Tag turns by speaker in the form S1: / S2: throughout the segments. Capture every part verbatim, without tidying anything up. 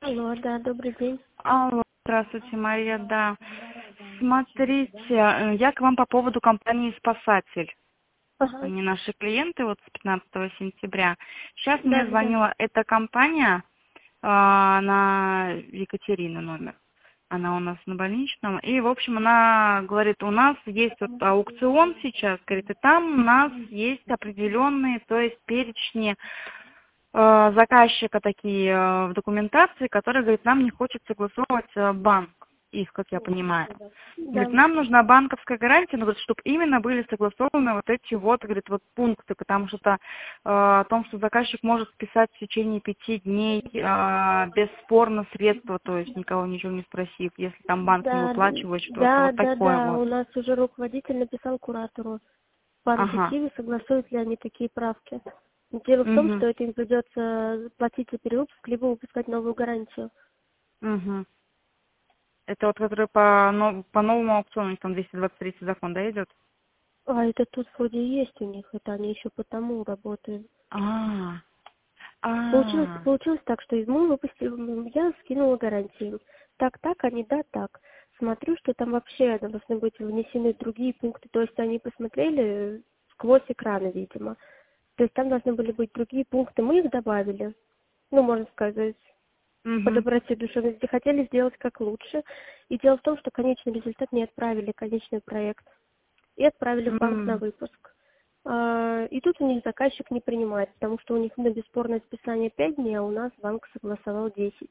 S1: Алло, да, добрый день.
S2: Алло, здравствуйте, Мария, да. Смотрите, э, я к вам по поводу компании «Спасатель».
S1: Ага,
S2: Они наши клиенты вот с пятнадцатого сентября. Сейчас
S1: да,
S2: мне
S1: да, да.
S2: звонила эта компания, а, на Екатерина номер. Она у нас на больничном. И, в общем, она говорит, у нас есть вот аукцион сейчас, говорит, и там у нас есть определенные, то есть перечни э, заказчика такие э, в документации, которые, говорит, нам не хочет согласовывать э, банк, их, как я понимаю.
S1: Да.
S2: Говорит, нам нужна банковская гарантия, но вот, чтобы именно были согласованы вот эти вот, говорит, вот пункты, потому что э, о том, что заказчик может списать в течение пяти дней э, бесспорно средства, то есть никого ничего не спросив, если там банк не
S1: Да,
S2: выплачивает что-то,
S1: да,
S2: вот
S1: да,
S2: такое
S1: да.
S2: вот.
S1: У нас уже руководитель написал куратору по
S2: Ага.
S1: детективе, согласуют ли они такие правки. Дело в том,
S2: Угу.
S1: что это им придется платить за перевыпуск, либо выпускать новую гарантию.
S2: Угу. Это вот, который по, нов- по новому аукциону, там двести двадцать третий закон, да, идет?
S1: А это тут вроде есть у них, это они еще по тому работают.
S2: А,
S1: Получилось,
S2: а,
S1: получилось так, что мы выпустили, я скинула гарантии. Так, так, они, да, так. Смотрю, что там вообще должны быть внесены другие пункты. То есть они посмотрели сквозь экраны, видимо. То есть там должны были быть другие пункты. Мы их добавили. Ну, можно сказать, по
S2: угу,
S1: доброте душевности. Хотели сделать как лучше. И дело в том, что конечный результат не отправили, конечный проект. И отправили в банк на
S2: м,
S1: выпуск. А, И тут у них заказчик не принимает, потому что у них на бесспорное списание пять дней, а у нас банк согласовал десять.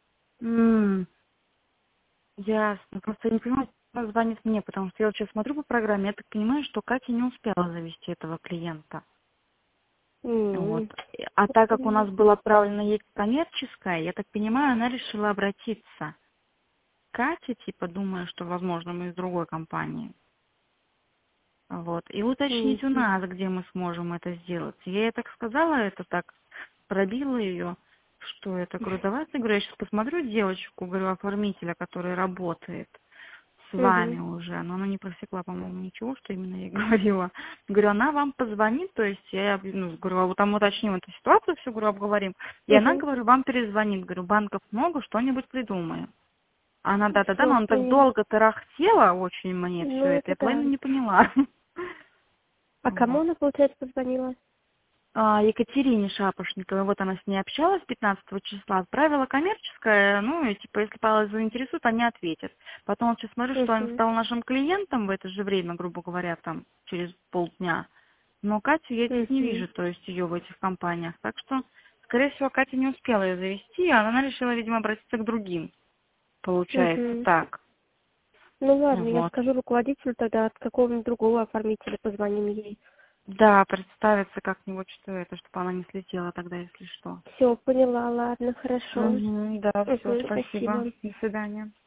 S2: м, ясно. Просто я не понимаю, кто звонит мне, потому что я вот сейчас смотрю по программе, я так понимаю, что Катя не успела завести этого клиента. Вот.
S1: М,
S2: А так как у нас
S1: м,
S2: было отправлено ей коммерческое, я так понимаю, она решила обратиться к Кате, типа, думая, что, возможно, мы из другой компании. Вот. И уточнить у
S1: м.
S2: нас, где мы сможем это сделать. Я ей так сказала, это так пробила ее, что это, говорю, давайте, говорю, я сейчас посмотрю девочку, говорю, оформителя, который работает с вами
S1: Мгм.
S2: уже, но она не просекла, по-моему, ничего, что именно я ей говорила. Говорю, она вам позвонит, то есть я, ну, говорю, а вот там уточним эту ситуацию, все, говорю, обговорим. И она,
S1: Мгм.
S2: говорю, вам перезвонит, говорю, банков много, что-нибудь придумаем. Она, да-да-да, но
S1: Все,
S2: она так
S1: понял.
S2: долго тарахтела очень мне все
S1: Ну,
S2: это,
S1: это
S2: я половину
S1: да.
S2: не поняла.
S1: А кому
S2: Вот.
S1: она, получается, позвонила?
S2: А, Екатерине Шапошниковой, вот она с ней общалась пятнадцатого числа, отправила коммерческое, ну, и типа, если Павла заинтересует, они ответят. Потом вот сейчас смотрю, что он
S1: Угу.
S2: стал нашим клиентом в это же время, грубо говоря, там, через полдня. Но Катю я здесь не
S1: Угу.
S2: вижу, то есть ее в этих компаниях. Так что, скорее всего, Катя не успела ее завести, а она решила, видимо, обратиться к другим. Получается
S1: Угу.
S2: так.
S1: Ну ладно, я
S2: Вот.
S1: скажу руководителю тогда, от какого-нибудь другого оформителя позвоним ей.
S2: Да, представиться как-нибудь, что это, чтобы она не слетела тогда, если что.
S1: Все, поняла, ладно, хорошо.
S2: Угу, да, все,
S1: Угу,
S2: спасибо.
S1: спасибо.
S2: До свидания.